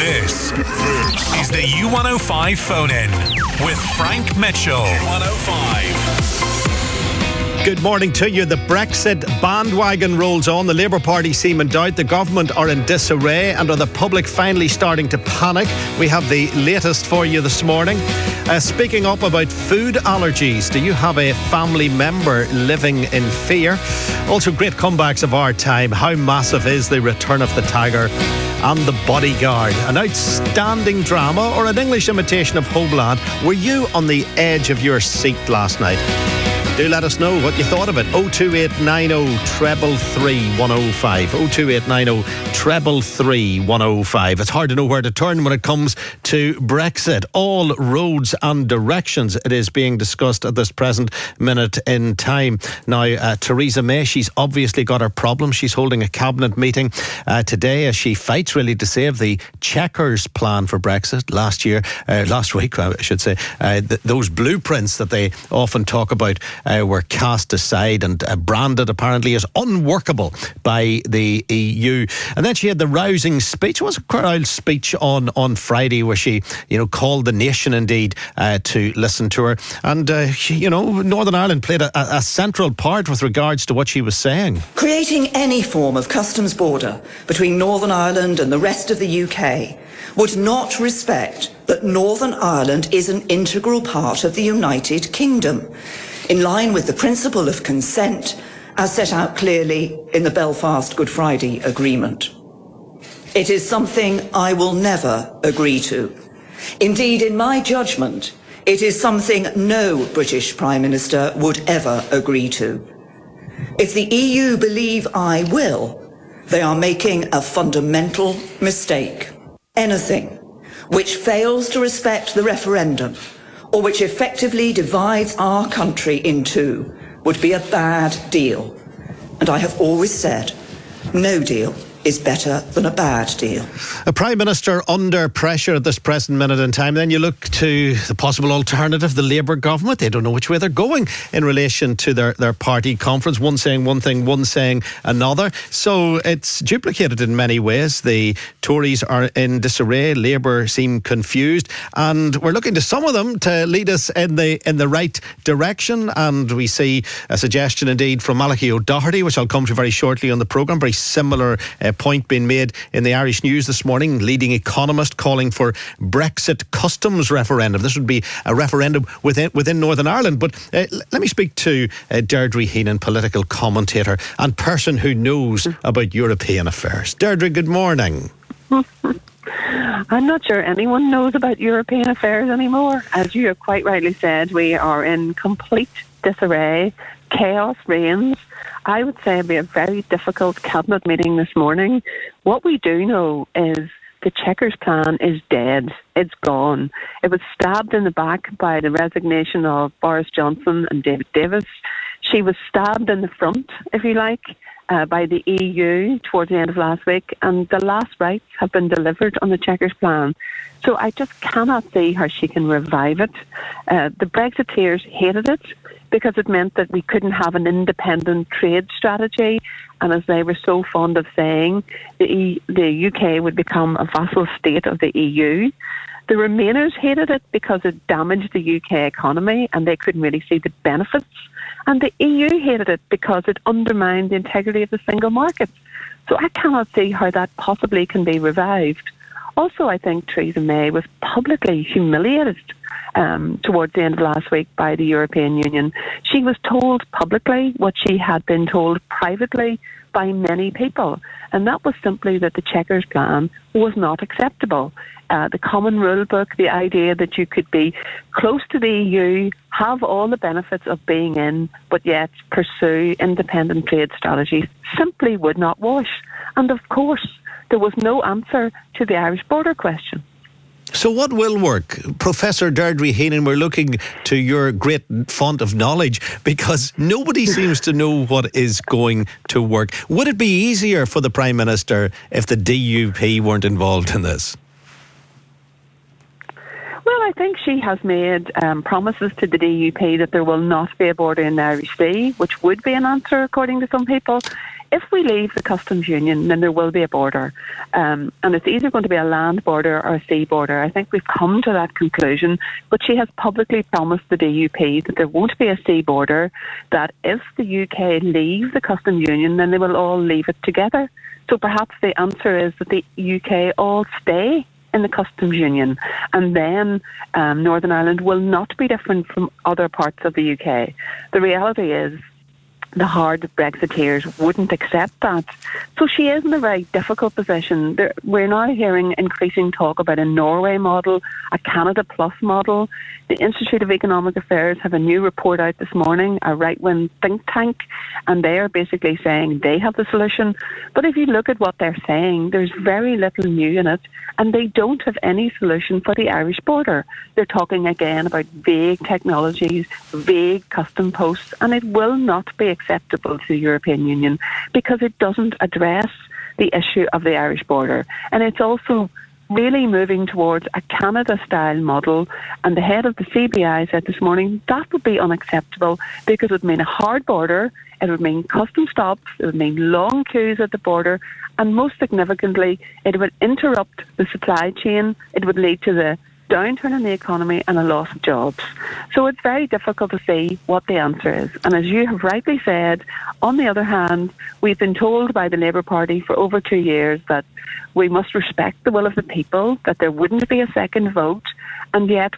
This is the U105 phone-in with Frank Mitchell. 105. Good morning to you. The Brexit bandwagon rolls on. The Labour Party seem in doubt. The government are in disarray. And are the public finally starting to panic? We have the latest for you this morning. Speaking up about food allergies. Do you have a family member living in fear? Also, great comebacks of our time. How massive is the Return of the Tiger and The Bodyguard? An outstanding drama or an English imitation of Homeland? Were you on the edge of your seat last night? Do let us know what you thought of it. 02890 333 105. 02890 333 105. It's hard to know where to turn when it comes to Brexit. All roads and directions it is being discussed at this present minute in time. Now, Theresa May, she's obviously got her problems. She's holding a cabinet meeting today as she fights really to save the Chequers plan for Brexit last week, I should say. Those blueprints that they often talk about were cast aside and branded apparently as unworkable by the EU. And then she had the rousing speech. It was a crowd speech on Friday where she, called the nation indeed to listen to her. And, Northern Ireland played a central part with regards to what she was saying. Creating any form of customs border between Northern Ireland and the rest of the UK would not respect that Northern Ireland is an integral part of the United Kingdom, in line with the principle of consent as set out clearly in the Belfast Good Friday Agreement. It is something I will never agree to. Indeed, in my judgment, it is something no British Prime Minister would ever agree to. If the EU believe I will, they are making a fundamental mistake. Anything which fails to respect the referendum or which effectively divides our country in two would be a bad deal. And I have always said, no deal is better than a bad deal. A Prime Minister under pressure at this present minute in time. Then you look to the possible alternative, the Labour government. They don't know which way they're going in relation to their party conference. One saying one thing, one saying another. So it's duplicated in many ways. The Tories are in disarray. Labour seem confused. And we're looking to some of them to lead us in the right direction. And we see a suggestion indeed from Malachy O'Doherty, which I'll come to very shortly on the programme. Very similar point being made in the Irish News this morning. Leading economist calling for Brexit customs referendum. This would be a referendum within Northern Ireland. But let me speak to Deirdre Heenan, political commentator and person who knows about European affairs. Deirdre, good morning. I'm not sure anyone knows about European affairs anymore. As you have quite rightly said, we are in complete disarray. Chaos reigns. I would say it'll be a very difficult cabinet meeting this morning. What we do know is the Chequers plan is dead. It's gone. It was stabbed in the back by the resignation of Boris Johnson and David Davis. She was stabbed in the front, if you like, by the EU towards the end of last week, and the last rites have been delivered on the Chequers plan. So I just cannot see how she can revive it. The Brexiteers hated it because it meant that we couldn't have an independent trade strategy, and as they were so fond of saying, the UK would become a vassal state of the EU. The Remainers hated it because it damaged the UK economy and they couldn't really see the benefits. And the EU hated it because it undermined the integrity of the single market. So I cannot see how that possibly can be revived. Also, I think Theresa May was publicly humiliated towards the end of last week by the European Union. She was told publicly what she had been told privately by many people, and that was simply that the Chequers plan was not acceptable. The common rule book, the idea that you could be close to the EU, have all the benefits of being in, but yet pursue independent trade strategies, simply would not wash. And of course, there was no answer to the Irish border question. So what will work? Professor Deirdre Heenan, we're looking to your great font of knowledge because nobody seems to know what is going to work. Would it be easier for the Prime Minister if the DUP weren't involved in this? Well, I think she has made promises to the DUP that there will not be a border in the Irish Sea, which would be an answer according to some people. if we leave the customs union, then there will be a border. And it's either going to be a land border or a sea border. I think we've come to that conclusion. But she has publicly promised the DUP that there won't be a sea border, that if the UK leaves the customs union, then they will all leave it together. So perhaps the answer is that the UK all stay in the customs union, and then Northern Ireland will not be different from other parts of the UK. The reality is the hard Brexiteers wouldn't accept that. So she is in a very difficult position. We're now hearing increasing talk about a Norway model, a Canada Plus model. The Institute of Economic Affairs have a new report out this morning, a right-wing think tank, and they are basically saying they have the solution. But if you look at what they're saying, there's very little new in it, and they don't have any solution for the Irish border. They're talking again about vague technologies, vague custom posts, and it will not be acceptable to the European Union because it doesn't address the issue of the Irish border. And it's also really moving towards a Canada-style model, and the head of the CBI said this morning that would be unacceptable because it would mean a hard border, it would mean custom stops, it would mean long queues at the border, and most significantly, it would interrupt the supply chain, it would lead to the downturn in the economy and a loss of jobs. So it's very difficult to see what the answer is. And as you have rightly said, on the other hand, we've been told by the Labour Party for over 2 years that we must respect the will of the people, that there wouldn't be a second vote, and yet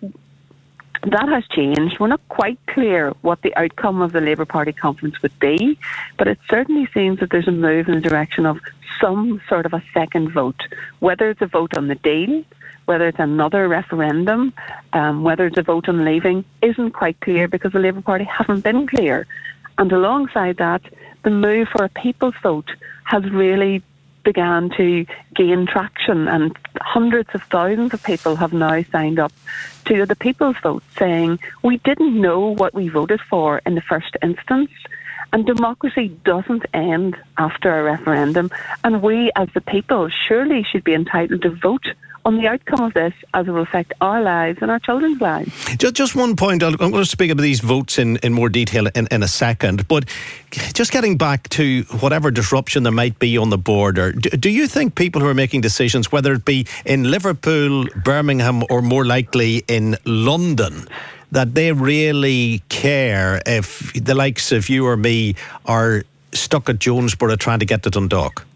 that has changed. We're not quite clear what the outcome of the Labour Party conference would be, but it certainly seems that there's a move in the direction of some sort of a second vote, whether it's a vote on the deal, whether it's another referendum, whether it's a vote on leaving, isn't quite clear because the Labour Party haven't been clear. And alongside that, the move for a people's vote has really began to gain traction, and hundreds of thousands of people have now signed up to the people's vote saying, we didn't know what we voted for in the first instance. And democracy doesn't end after a referendum. And we, as the people, surely should be entitled to vote on the outcome of this as it will affect our lives and our children's lives. Just one point, I'm going to speak about these votes in more detail in a second, but just getting back to whatever disruption there might be on the border, do you think people who are making decisions, whether it be in Liverpool, Birmingham or more likely in London, that they really care if the likes of you or me are stuck at Jonesborough trying to get to Dundalk?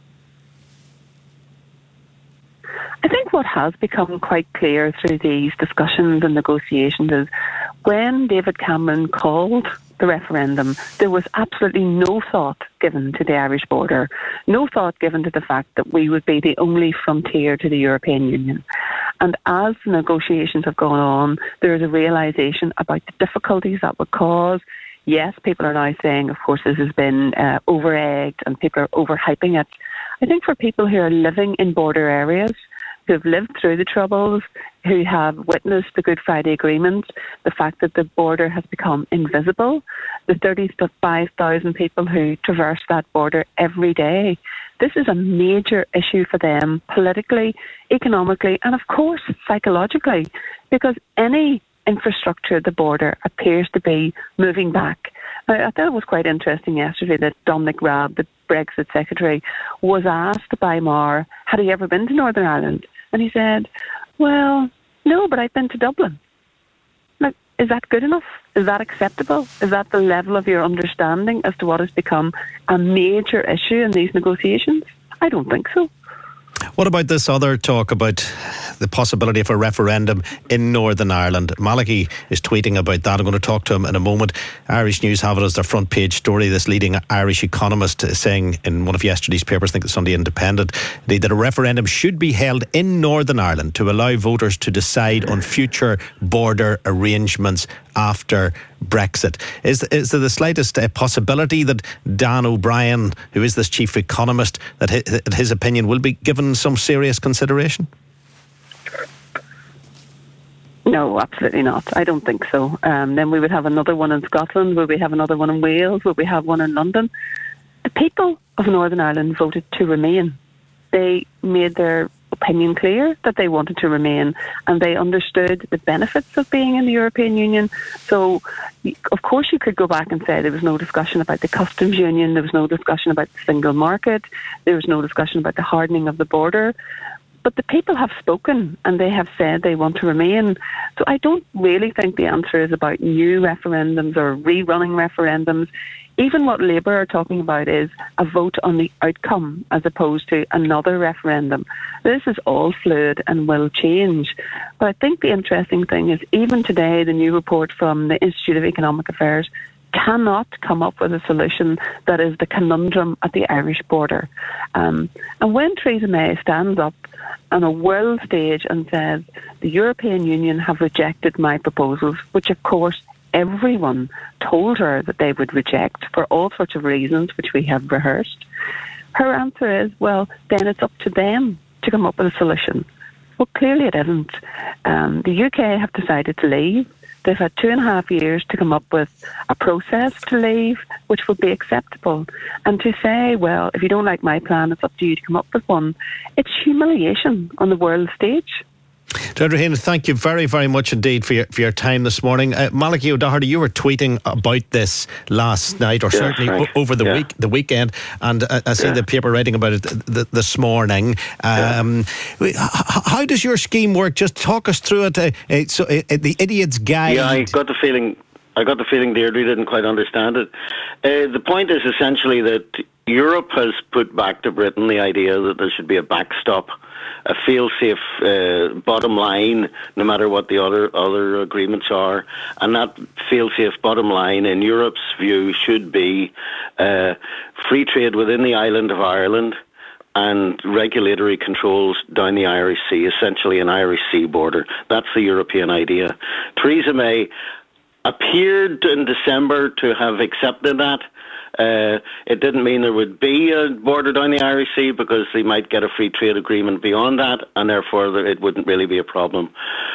I think what has become quite clear through these discussions and negotiations is when David Cameron called the referendum, there was absolutely no thought given to the Irish border, no thought given to the fact that we would be the only frontier to the European Union. And as the negotiations have gone on, there is a realisation about the difficulties that would cause. Yes, people are now saying, of course, this has been over-egged and people are overhyping it. I think for people who are living in border areas, who have lived through the Troubles, who have witnessed the Good Friday Agreement, the fact that the border has become invisible, the 35,000 people who traverse that border every day. This is a major issue for them politically, economically, and of course psychologically, because any infrastructure at the border appears to be moving back. I thought it was quite interesting yesterday that Dominic Raab, the Brexit Secretary, was asked by Marr, had he ever been to Northern Ireland? And he said, well, no, but I've been to Dublin. Now, is that good enough? Is that acceptable? Is that the level of your understanding as to what has become a major issue in these negotiations? I don't think so. What about this other talk about the possibility of a referendum in Northern Ireland? Malachy is tweeting about that. I'm going to talk to him in a moment. Irish News have it as their front page story. This leading Irish economist saying in one of yesterday's papers, I think the Sunday Independent, that a referendum should be held in Northern Ireland to allow voters to decide on future border arrangements after Brexit. Is there the slightest possibility that Dan O'Brien, who is this chief economist, that his opinion will be given some serious consideration? No, absolutely not. I don't think so. Then we would have another one in Scotland. Will we have another one in Wales? Will we have one in London? The people of Northern Ireland voted to remain. They made their opinion clear that they wanted to remain, and they understood the benefits of being in the European Union. So, of course, you could go back and say there was no discussion about the customs union, there was no discussion about the single market, there was no discussion about the hardening of the border. But the people have spoken and they have said they want to remain. So I don't really think the answer is about new referendums or rerunning referendums. Even what Labour are talking about is a vote on the outcome as opposed to another referendum. This is all fluid and will change. But I think the interesting thing is even today the new report from the Institute of Economic Affairs cannot come up with a solution that is the conundrum at the Irish border. And when Theresa May stands up on a world stage and says, the European Union have rejected my proposals, which of course everyone told her that they would reject for all sorts of reasons, which we have rehearsed, her answer is, well, then it's up to them to come up with a solution. Well, clearly it isn't. The UK have decided to leave. They've had 2.5 years to come up with a process to leave, which would be acceptable. And to say, well, if you don't like my plan, it's up to you to come up with one, it's humiliation on the world stage. Deirdre Heenan, thank you very, very much indeed for your time this morning. Malachy O'Doherty, you were tweeting about this last night, or certainly over the weekend, and I see the paper writing about it this morning. How does your scheme work? Just talk us through it. The Idiot's Guide. Yeah, I got the feeling Deirdre didn't quite understand it. The point is essentially that Europe has put back to Britain the idea that there should be a backstop, a feel-safe bottom line, no matter what the other agreements are. And that feel-safe bottom line, in Europe's view, should be free trade within the island of Ireland and regulatory controls down the Irish Sea, essentially an Irish Sea border. That's the European idea. Theresa May appeared in December to have accepted that. It didn't mean there would be a border down the Irish Sea because they might get a free trade agreement beyond that, and therefore it wouldn't really be a problem.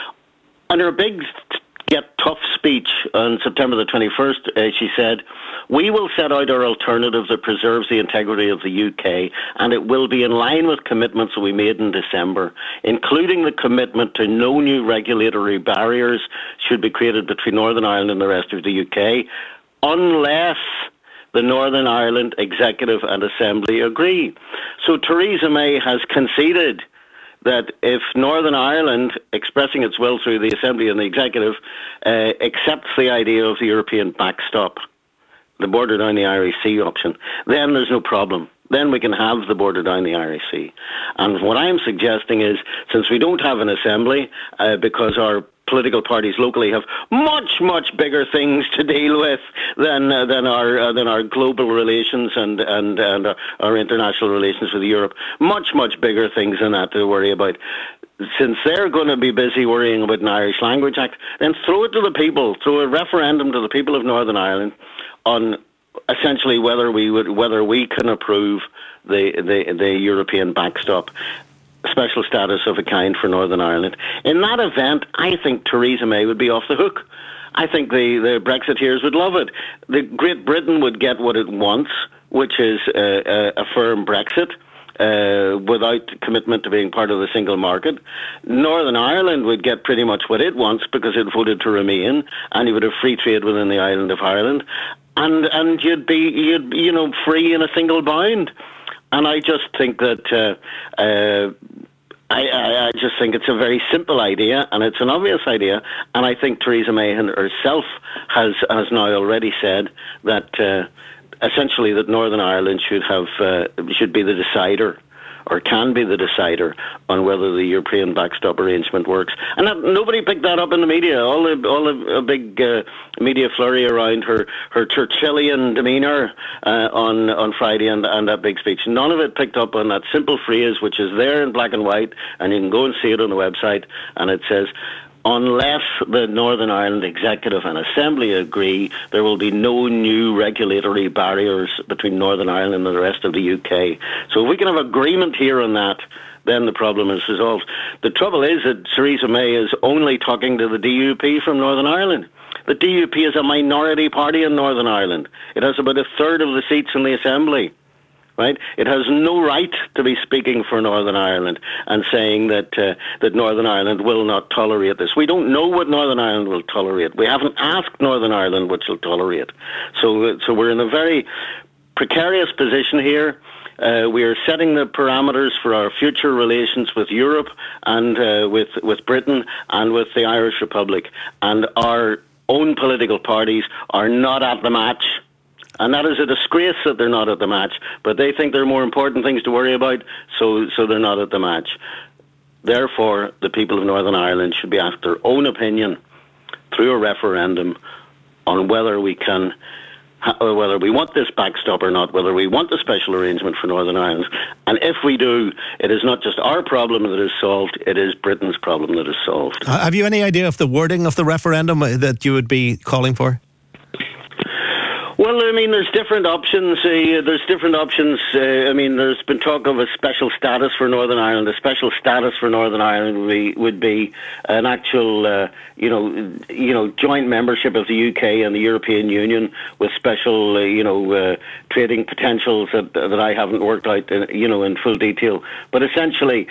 On her big Get Tough speech on September the 21st, she said, "We will set out our alternative that preserves the integrity of the UK, and it will be in line with commitments that we made in December, including the commitment to no new regulatory barriers should be created between Northern Ireland and the rest of the UK, unless the Northern Ireland Executive and Assembly agree." So Theresa May has conceded that if Northern Ireland, expressing its will through the Assembly and the Executive, accepts the idea of the European backstop, the border down the Irish Sea option, then there's no problem. Then we can have the border down the Irish Sea. And what I'm suggesting is, since we don't have an Assembly, because our political parties locally have much, much bigger things to deal with than our global relations and our international relations with Europe. Much, much bigger things than that to worry about. Since they're going to be busy worrying about an Irish Language Act, then throw it to the people, throw a referendum to the people of Northern Ireland on essentially whether we can approve the European backstop, special status of a kind for Northern Ireland. In that event, I think Theresa May would be off the hook. I think the Brexiteers would love it. The Great Britain would get what it wants, which is a firm Brexit, without commitment to being part of the single market. Northern Ireland would get pretty much what it wants because it voted to remain, and you would have free trade within the island of Ireland, and you'd be free in a single bound. And I just think that I just think it's a very simple idea, and it's an obvious idea. And I think Theresa May herself has now already said that essentially that Northern Ireland should be the decider, or can be the decider, on whether the European backstop arrangement works. And nobody picked that up in the media. All the big media flurry around her Churchillian demeanour on Friday and that big speech. None of it picked up on that simple phrase, which is there in black and white, and you can go and see it on the website, and it says, "Unless the Northern Ireland Executive and Assembly agree, there will be no new regulatory barriers between Northern Ireland and the rest of the UK." So if we can have agreement here on that, then the problem is resolved. The trouble is that Theresa May is only talking to the DUP from Northern Ireland. The DUP is a minority party in Northern Ireland. It has about a third of the seats in the Assembly. Right? It has no right to be speaking for Northern Ireland and saying that that Northern Ireland will not tolerate this. We don't know what Northern Ireland will tolerate. We haven't asked Northern Ireland what she'll tolerate. So we're in a very precarious position here. We are setting the parameters for our future relations with Europe and with Britain and with the Irish Republic. And our own political parties are not at the match. And that is a disgrace that they're not at the match. But they think there are more important things to worry about, so they're not at the match. Therefore, the people of Northern Ireland should be asked their own opinion through a referendum on whether we can, whether we want this backstop or not, whether we want a special arrangement for Northern Ireland. And if we do, it is not just our problem that is solved, it is Britain's problem that is solved. Have you any idea of the wording of the referendum that you would be calling for? Well, I mean, there's different options. There's been talk of a special status for Northern Ireland. A special status for Northern Ireland would be an actual, joint membership of the UK and the European Union with special, trading potentials that I haven't worked out, in full detail. But essentially,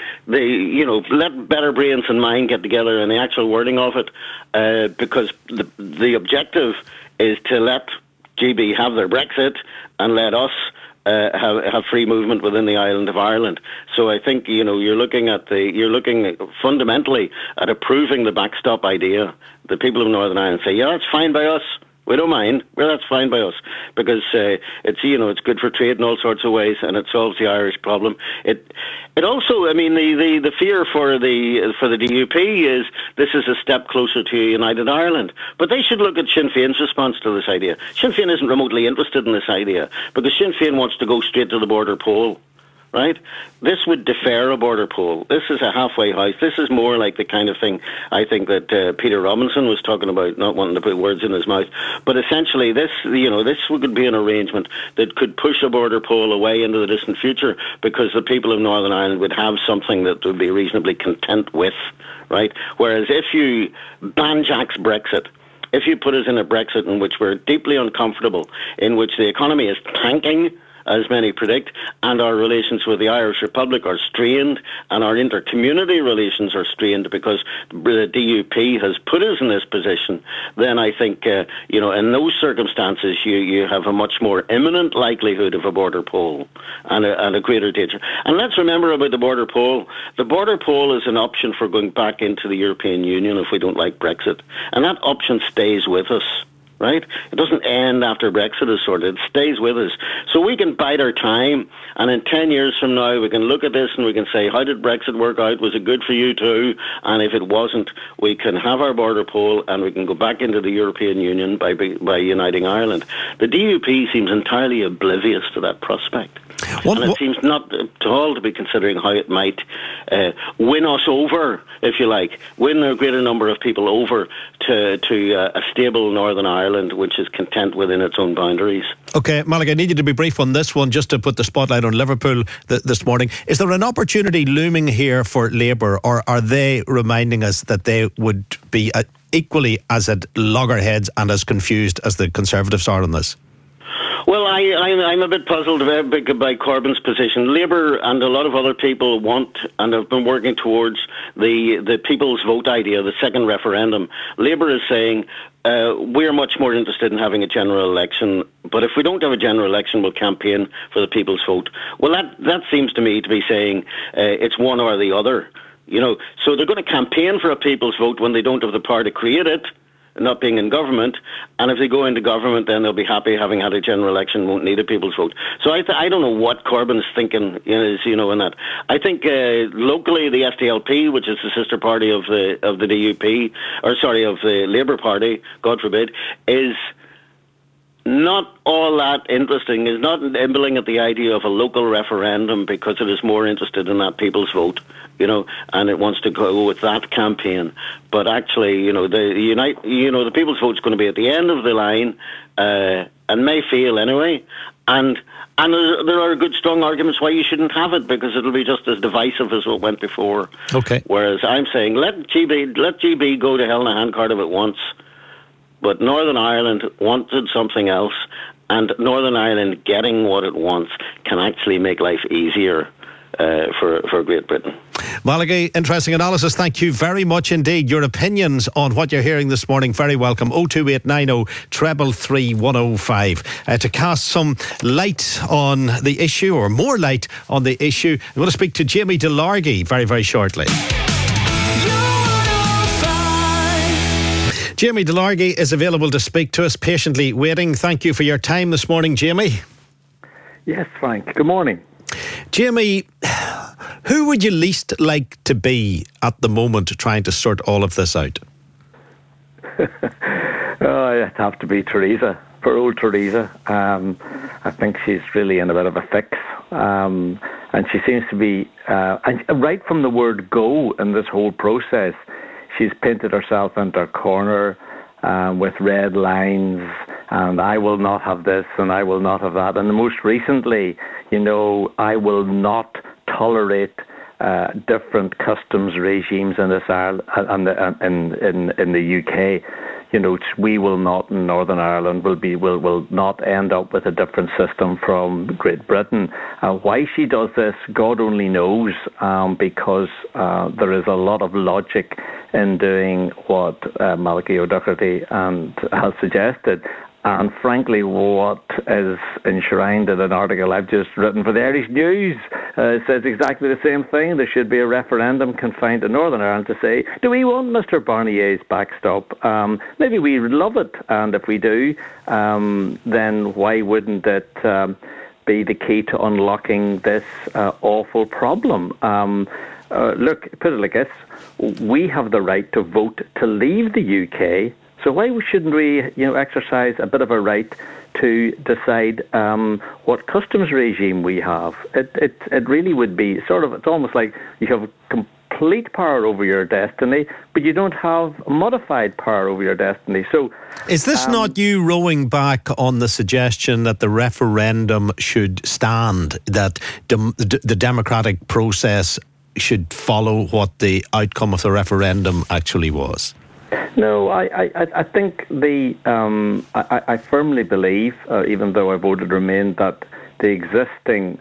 let better brains than mine get together in the actual wording of it, because the objective is to let GB have their Brexit and let us have free movement within the island of Ireland. So I think you're looking fundamentally at approving the backstop idea. The people of Northern Ireland say, yeah, that's fine by us. We don't mind. Well, that's fine by us because it's good for trade in all sorts of ways, and it solves the Irish problem. It also, I mean, the fear for the DUP is this is a step closer to United Ireland. But they should look at Sinn Féin's response to this idea. Sinn Féin isn't remotely interested in this idea because Sinn Féin wants to go straight to the border poll. Right? This would defer a border poll. This is a halfway house. This is more like the kind of thing I think that Peter Robinson was talking about, not wanting to put words in his mouth. But essentially, this would be an arrangement that could push a border poll away into the distant future because the people of Northern Ireland would have something that would be reasonably content with. Right? Whereas if you banjacks Brexit, if you put us in a Brexit in which we're deeply uncomfortable, in which the economy is tanking, as many predict, and our relations with the Irish Republic are strained, and our inter-community relations are strained because the DUP has put us in this position, then I think, in those circumstances, you have a much more imminent likelihood of a border poll and a greater danger. And let's remember about the border poll. The border poll is an option for going back into the European Union if we don't like Brexit, and that option stays with us. Right? It doesn't end after Brexit is sorted. It stays with us. So we can bide our time, and in 10 years from now, we can look at this and we can say, how did Brexit work out? Was it good for you too? And if it wasn't, we can have our border poll and we can go back into the European Union by uniting Ireland. The DUP seems entirely oblivious to that prospect. And it seems not at all to be considering how it might win us over, if you like, win a greater number of people over to a stable Northern Ireland, which is content within its own boundaries. OK, Malach, I need you to be brief on this one, just to put the spotlight on Liverpool this morning. Is there an opportunity looming here for Labour, or are they reminding us that they would be equally as at loggerheads and as confused as the Conservatives are on this? Well, I'm a bit puzzled by Corbyn's position. Labour and a lot of other people want and have been working towards the people's vote idea, the second referendum. Labour is saying we're much more interested in having a general election, but if we don't have a general election, we'll campaign for the people's vote. Well, that seems to me to be saying it's one or the other. So they're going to campaign for a people's vote when they don't have the power to create it, not being in government, and if they go into government, then they'll be happy having had a general election, won't need a people's vote. So I don't know what Corbyn's thinking is, in that. I think locally the SDLP, which is the sister party of the DUP, of the Labour Party, God forbid, is not all that interesting, is not nibbling at the idea of a local referendum because it is more interested in that people's vote, and it wants to go with that campaign. But actually, the people's vote's going to be at the end of the line, and may fail anyway. And there are good, strong arguments why you shouldn't have it, because it'll be just as divisive as what went before. Okay. Whereas I'm saying let GB go to hell in a handcart if it wants. But Northern Ireland wanted something else, and Northern Ireland getting what it wants can actually make life easier for Great Britain. Malachy, interesting analysis. Thank you very much indeed. Your opinions on what you're hearing this morning, very welcome. 02890 333 105. To cast some light on the issue, or more light on the issue, I'm going to speak to Jamie DeLargy very, very shortly. Jamie DeLargy is available to speak to us, patiently waiting. Thank you for your time this morning, Jamie. Yes, Frank. Good morning. Jamie, who would you least like to be at the moment trying to sort all of this out? It'd have to be Theresa. Poor old Theresa. I think she's really in a bit of a fix. And she seems to be, and right from the word go in this whole process, she's painted herself into a corner with red lines, and I will not have this and I will not have that. And most recently, I will not tolerate different customs regimes in this Ireland, in the UK. We will not in Northern Ireland will not end up with a different system from Great Britain. Why she does this, God only knows, because there is a lot of logic in doing what Malachy O'Doherty has suggested. And frankly, what is enshrined in an article I've just written for the Irish News says exactly the same thing. There should be a referendum confined to Northern Ireland to say, do we want Mr Barnier's backstop? Maybe we would love it, and if we do, then why wouldn't it be the key to unlocking this awful problem? Look, put it like this. We have the right to vote to leave the UK. So why shouldn't we, exercise a bit of a right to decide what customs regime we have? It really would be it's almost like you have complete power over your destiny, but you don't have modified power over your destiny. So, is this not you rowing back on the suggestion that the referendum should stand, that the democratic process should follow what the outcome of the referendum actually was? No, I think I firmly believe, even though I voted Remain, that the existing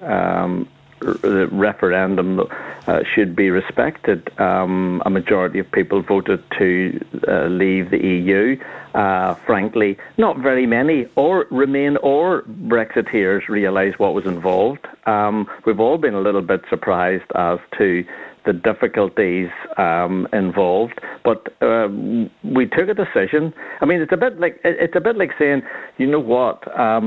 referendum should be respected. A majority of people voted to leave the EU. Frankly, not very many, or Remain or Brexiteers, realise what was involved. We've all been a little bit surprised as to the difficulties involved, but we took a decision. I mean, it's a bit like saying, you know what?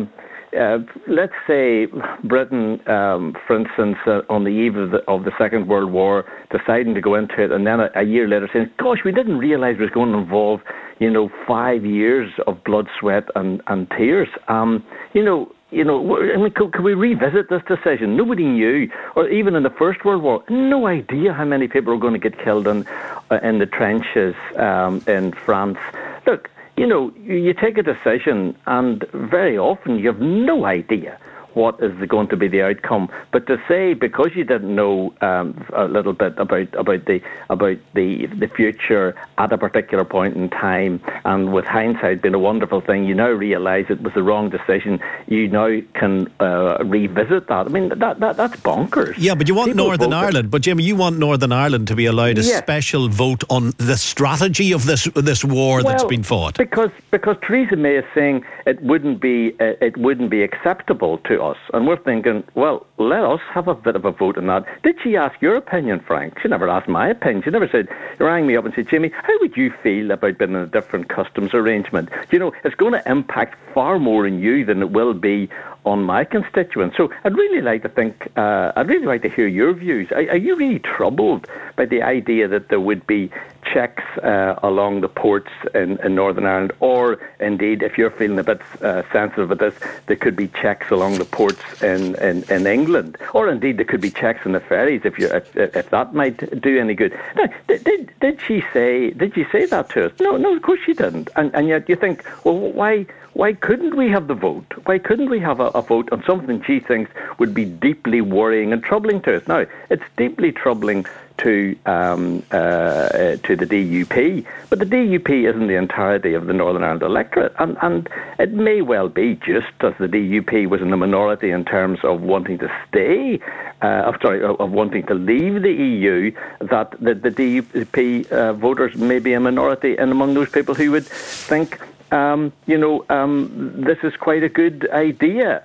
Let's say Britain, for instance, on the eve of the Second World War, deciding to go into it, and then a year later saying, "Gosh, we didn't realise it was going to involve, 5 years of blood, sweat, and tears." Could we revisit this decision? Nobody knew, or even in the First World War, no idea how many people were going to get killed in the trenches in France. Look, you take a decision, and very often you have no idea what is going to be the outcome. But to say, because you didn't know a little bit about the future at a particular point in time, and with hindsight being a wonderful thing, you now realise it was the wrong decision. You now can revisit that. I mean, that's bonkers. Yeah, but you want Northern Ireland. But Jimmy, you want Northern Ireland to be allowed a special vote on the strategy of this war that's been fought. Because Theresa May is saying it wouldn't be acceptable to us. And we're thinking, well, let us have a bit of a vote on that. Did she ask your opinion, Frank? She never asked my opinion. She never said, rang me up and said, Jimmy, how would you feel about being in a different customs arrangement? It's going to impact far more on you than it will be on my constituents. So I'd really like to hear your views. Are you really troubled by the idea that there would be checks along the ports in Northern Ireland, or indeed, if you're feeling a bit sensitive about this, there could be checks along the ports in England, or indeed there could be checks in the ferries if that might do any good. Now, did she say that to us? No, of course she didn't. And yet you think, well, why couldn't we have the vote? Why couldn't we have a vote on something she thinks would be deeply worrying and troubling to us? Now, it's deeply troubling to the DUP, but the DUP isn't the entirety of the Northern Ireland electorate, and it may well be, just as the DUP was in the minority in terms of wanting to stay, of wanting to leave the EU, that the DUP voters may be a minority, and among those people who would think, this is quite a good idea.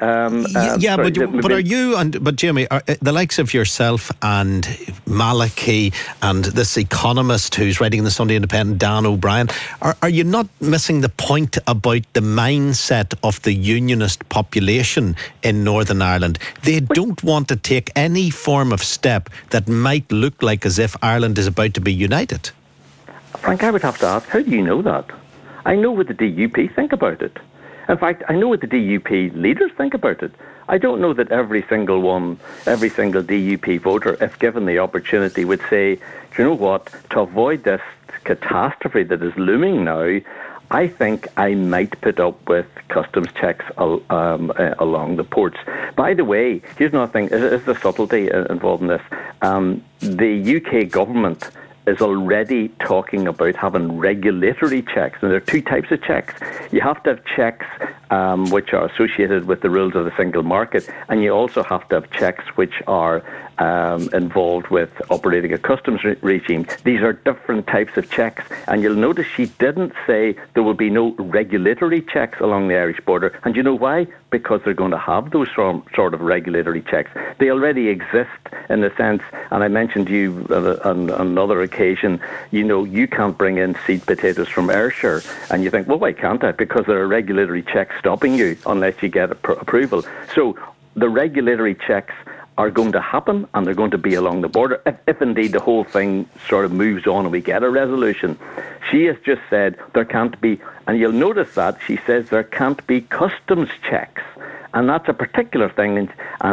But Jamie, the likes of yourself and Malachy and this economist who's writing in the Sunday Independent, Dan O'Brien, are you not missing the point about the mindset of the unionist population in Northern Ireland? They don't want to take any form of step that might look like as if Ireland is about to be united. Frank, I would have to ask, how do you know that? I know what the DUP think about it. In fact, I know what the DUP leaders think about it. I don't know that every single DUP voter, if given the opportunity, would say, do you know what, to avoid this catastrophe that is looming now, I think I might put up with customs checks along the ports. By the way, here's another thing, is the subtlety involved in this. The UK government is already talking about having regulatory checks. And there are two types of checks. You have to have checks which are associated with the rules of the single market, and you also have to have checks which are involved with operating a customs regime. These are different types of checks, and you'll notice she didn't say there will be no regulatory checks along the Irish border. And you know why? Because they're going to have those sort of regulatory checks. They already exist in the sense, and I mentioned to you on another occasion, you can't bring in seed potatoes from Ayrshire, and you think, well, why can't I? Because there are regulatory checks stopping you unless you get approval. So the regulatory checks are going to happen, and they're going to be along the border, if indeed the whole thing sort of moves on and we get a resolution. She has just said there can't be, and you'll notice that she says there can't be customs checks. And that's a particular thing,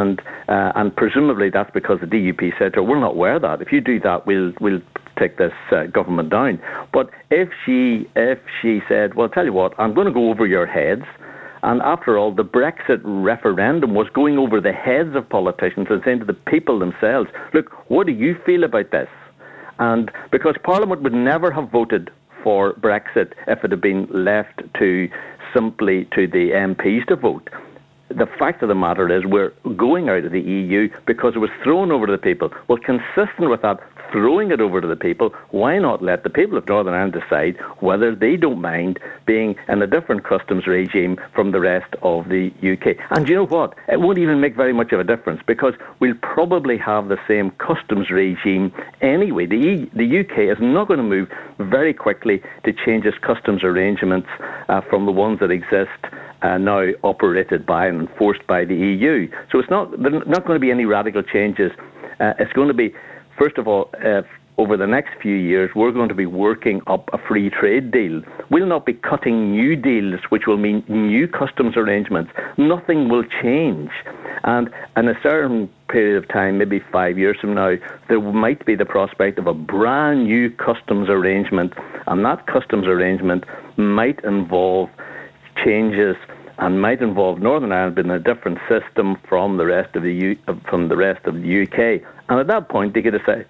and presumably that's because the DUP said to her, we're not aware of that. If you do that, we'll take this government down. But if she said, well, tell you what, I'm going to go over your heads, and after all, the Brexit referendum was going over the heads of politicians and saying to the people themselves, look, what do you feel about this? And because Parliament would never have voted for Brexit if it had been left simply to the MPs to vote. The fact of the matter is we're going out of the EU because it was thrown over to the people. Well, consistent with that, throwing it over to the people, why not let the people of Northern Ireland decide whether they don't mind being in a different customs regime from the rest of the UK? And you know what? It won't even make very much of a difference because we'll probably have the same customs regime anyway. The UK is not going to move very quickly to change its customs arrangements from the ones that exist now operated by and enforced by the EU. So there's not going to be any radical changes. It's going to be, first of all, over the next few years, we're going to be working up a free trade deal. We'll not be cutting new deals, which will mean new customs arrangements. Nothing will change. And in a certain period of time, maybe 5 years from now, there might be the prospect of a brand new customs arrangement. And that customs arrangement might involve changes and might involve Northern Ireland in a different system from the rest of the UK. And at that point, they could decide,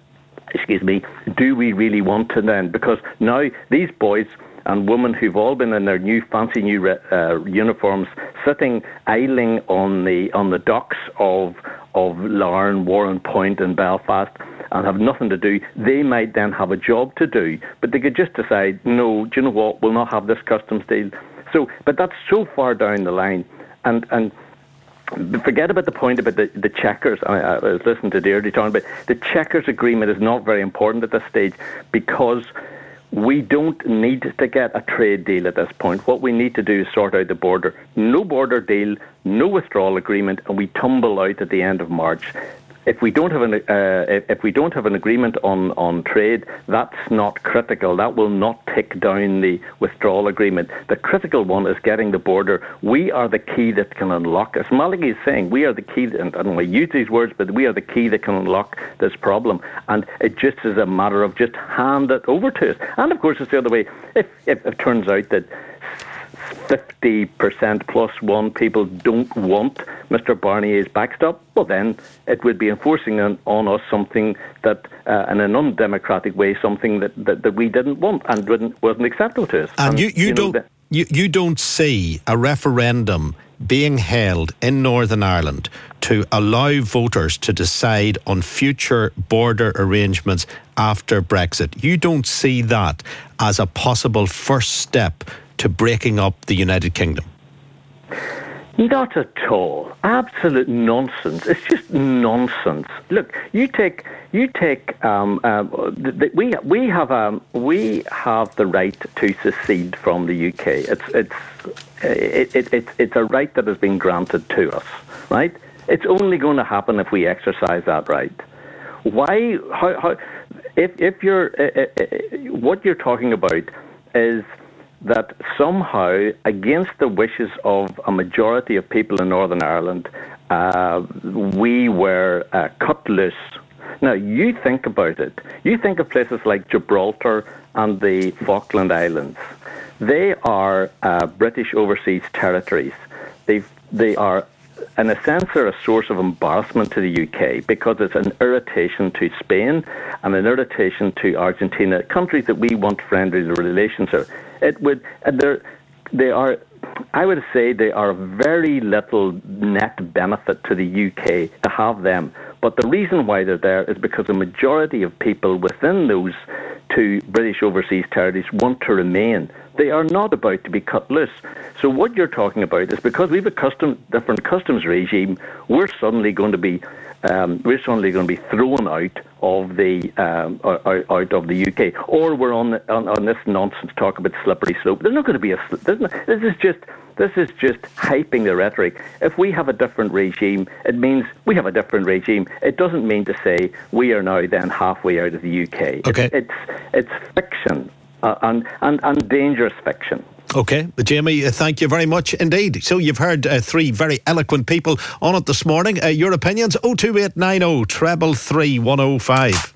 do we really want to then? Because now these boys and women who've all been in their fancy new uniforms, sitting idling on the docks of Larne, Warren Point and Belfast, and have nothing to do, they might then have a job to do. But they could just decide, no, do you know what, we'll not have this customs deal. So, but that's so far down the line, and forget about the point about the checkers. I was listening to Deirdre talking about the checkers agreement is not very important at this stage because we don't need to get a trade deal at this point. What we need to do is sort out the border. No border deal, no withdrawal agreement, and we tumble out at the end of March. If we don't have an agreement on trade, that's not critical. That will not tick down the withdrawal agreement. The critical one is getting the border. We are the key that can unlock. As Malachy is saying, we are the key. And I don't want to use these words, but we are the key that can unlock this problem. And it just is a matter of just hand it over to us. And of course, it's the other way. If it turns out that 50% plus one people don't want Mr. Barnier's backstop, well then it would be enforcing on us something that, in an undemocratic way, something that we didn't want and wasn't acceptable to us. And you don't see a referendum being held in Northern Ireland to allow voters to decide on future border arrangements after Brexit. You don't see that as a possible first step to breaking up the United Kingdom? Not at all. Absolute nonsense. It's just nonsense. Look, we have the right to secede from the UK. It's a right that has been granted to us, right? It's only going to happen if we exercise that right. Why? If you're what you're talking about is that somehow, against the wishes of a majority of people in Northern Ireland, we were cut loose. Now, you think about it. You think of places like Gibraltar and the Falkland Islands. They are British overseas territories. They are, in a sense, are a source of embarrassment to the UK because it's an irritation to Spain and an irritation to Argentina, countries that we want friendly relations with. They are, I would say, they are very little net benefit to the UK to have them. But the reason why they're there is because the majority of people within those two British overseas territories want to remain. They are not about to be cut loose. So what you're talking about is because we have a different customs regime, we're suddenly going to be thrown out of the UK, or we're on this nonsense talk about slippery slope. There's not going to be this is just hyping the rhetoric. If we have a different regime, it means we have a different regime. It doesn't mean to say we are now then halfway out of the UK. Okay. It's fiction, and dangerous fiction. Okay, Jamie, thank you very much indeed. So you've heard three very eloquent people on it this morning. Your opinions, 02890 333 105.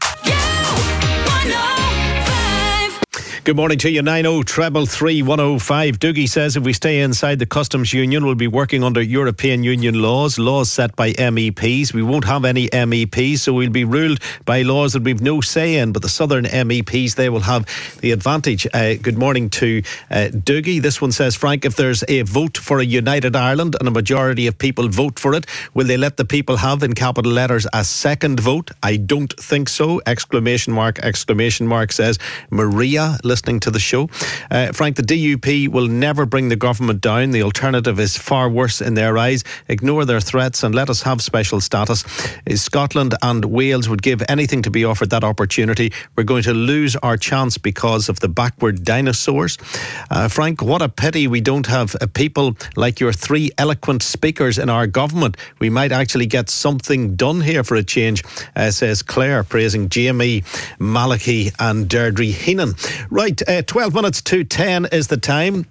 Good morning to you, 90-333-105. Dougie says if we stay inside the customs union, we'll be working under European Union laws set by MEPs. We won't have any MEPs, so we'll be ruled by laws that we've no say in. But the southern MEPs, they will have the advantage. Good morning to Dougie. This one says, Frank, if there's a vote for a united Ireland and a majority of people vote for it, will they let the people have, in capital letters, a second vote? I don't think so. Exclamation mark, says Maria, listening to the show. Frank, the DUP will never bring the government down. The alternative is far worse in their eyes. Ignore their threats and let us have special status. Scotland and Wales would give anything to be offered that opportunity. We're going to lose our chance because of the backward dinosaurs. Frank, what a pity we don't have people like your three eloquent speakers in our government. We might actually get something done here for a change, says Claire, praising Jamie, Malachy and Deirdre Heenan. Right, 12 minutes to 10 is the time.